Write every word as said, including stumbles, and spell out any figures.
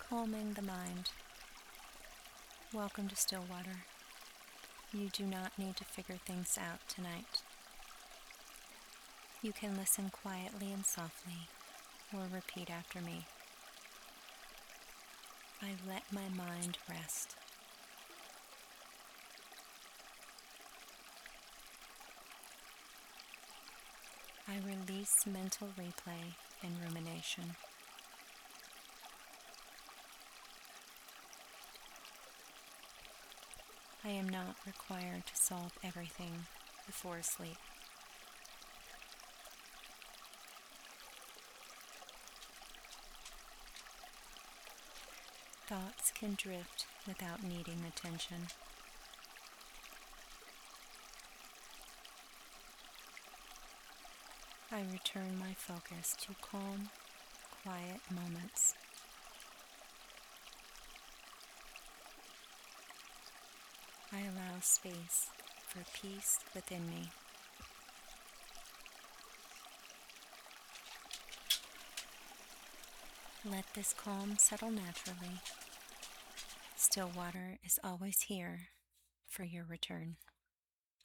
calming the mind. Welcome to Stillwater. You do not need to figure things out tonight. You can listen quietly and softly, or repeat after me. I let my mind rest. I release mental replay and rumination. I am not required to solve everything before sleep. Thoughts can drift without needing attention. I return my focus to calm, quiet moments. I allow space for peace within me. Let this calm settle naturally. Stillwater is always here for your return.